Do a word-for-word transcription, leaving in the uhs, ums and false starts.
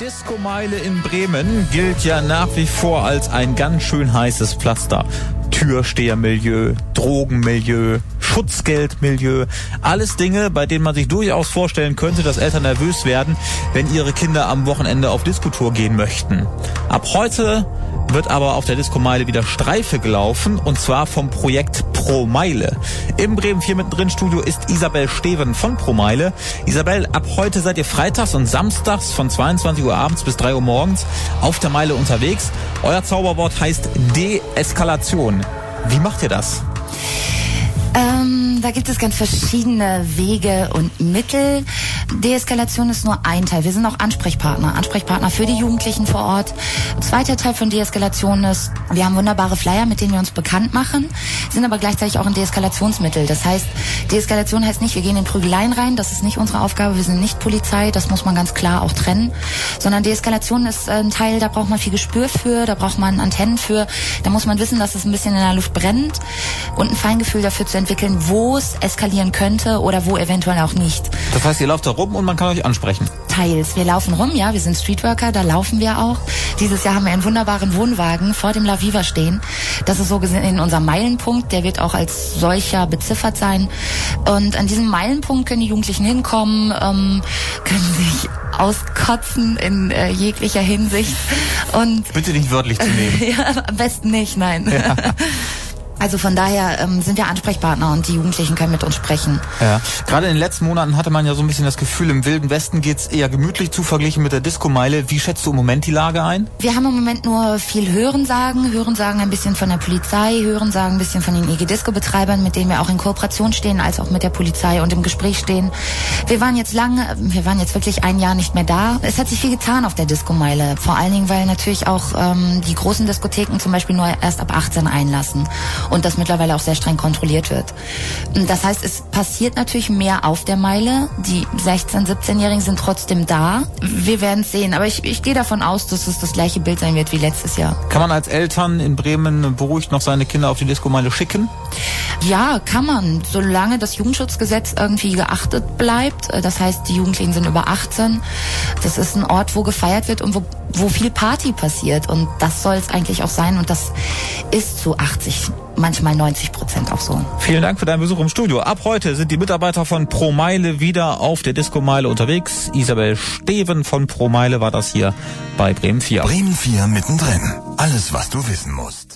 Disco-Meile in Bremen gilt ja nach wie vor als ein ganz schön heißes Pflaster. Türstehermilieu, Drogenmilieu, Schutzgeldmilieu, alles Dinge, bei denen man sich durchaus vorstellen könnte, dass Eltern nervös werden, wenn ihre Kinder am Wochenende auf Diskotour gehen möchten. Ab heute wird aber auf der Disco-Meile wieder Streife gelaufen, und zwar vom Projekt Pro Meile. Im Bremen vier mittendrin Studio ist Isabel Steven von Pro Meile. Isabel, ab heute seid ihr freitags und samstags von zweiundzwanzig Uhr abends bis drei Uhr morgens auf der Meile unterwegs. Euer Zauberwort heißt Deeskalation. Wie macht ihr das? Ähm, da gibt es ganz verschiedene Wege und Mittel. Deeskalation ist nur ein Teil. Wir sind auch Ansprechpartner. Ansprechpartner für die Jugendlichen vor Ort. Zweiter Teil von Deeskalation ist, wir haben wunderbare Flyer, mit denen wir uns bekannt machen, sind aber gleichzeitig auch ein Deeskalationsmittel. Das heißt, Deeskalation heißt nicht, wir gehen in Prügeleien rein. Das ist nicht unsere Aufgabe. Wir sind nicht Polizei. Das muss man ganz klar auch trennen. Sondern Deeskalation ist ein Teil, da braucht man viel Gespür für, da braucht man Antennen für. Da muss man wissen, dass es ein bisschen in der Luft brennt und ein Feingefühl dafür zu entwickeln, wo es eskalieren könnte oder wo eventuell auch nicht. Das heißt, ihr lauft da rum und man kann euch ansprechen? Teils. Wir laufen rum, ja, wir sind Streetworker, da laufen wir auch. Dieses Jahr haben wir einen wunderbaren Wohnwagen vor dem La Viva stehen. Das ist so gesehen unser Meilenpunkt, der wird auch als solcher beziffert sein. Und an diesem Meilenpunkt können die Jugendlichen hinkommen, ähm, können sich auskotzen in äh, jeglicher Hinsicht. Und bitte nicht wörtlich zu nehmen. Ja, am besten nicht, nein. Ja. Also von daher ähm, sind wir Ansprechpartner und die Jugendlichen können mit uns sprechen. Ja. Gerade in den letzten Monaten hatte man ja so ein bisschen das Gefühl, im Wilden Westen geht's eher gemütlich zu, verglichen mit der Disco-Meile. Wie schätzt du im Moment die Lage ein? Wir haben im Moment nur viel Hörensagen. Hörensagen ein bisschen von der Polizei, Hörensagen ein bisschen von den I G-Disco-Betreibern, mit denen wir auch in Kooperation stehen, als auch mit der Polizei und im Gespräch stehen. Wir waren jetzt lange, wir waren jetzt wirklich ein Jahr nicht mehr da. Es hat sich viel getan auf der Disco-Meile. Vor allen Dingen, weil natürlich auch ähm, die großen Diskotheken zum Beispiel nur erst ab achtzehn einlassen. Und das mittlerweile auch sehr streng kontrolliert wird. Das heißt, es passiert natürlich mehr auf der Meile. Die sechzehn-, siebzehnjährigen sind trotzdem da. Wir werden es sehen. Aber ich, ich gehe davon aus, dass es das gleiche Bild sein wird wie letztes Jahr. Kann man als Eltern in Bremen beruhigt noch seine Kinder auf die Disco-Meile schicken? Ja, kann man. Solange das Jugendschutzgesetz irgendwie geachtet bleibt. Das heißt, die Jugendlichen sind über achtzehn. Das ist ein Ort, wo gefeiert wird und wo, wo viel Party passiert. Und das soll es eigentlich auch sein. Und das ist zu achtzig, manchmal neunzig Prozent auch so. Vielen Dank für deinen Besuch im Studio. Ab heute sind die Mitarbeiter von Pro Meile wieder auf der Disco-Meile unterwegs. Isabel Steven von Pro Meile war das hier bei Bremen vier. Bremen vier mittendrin. Alles, was du wissen musst.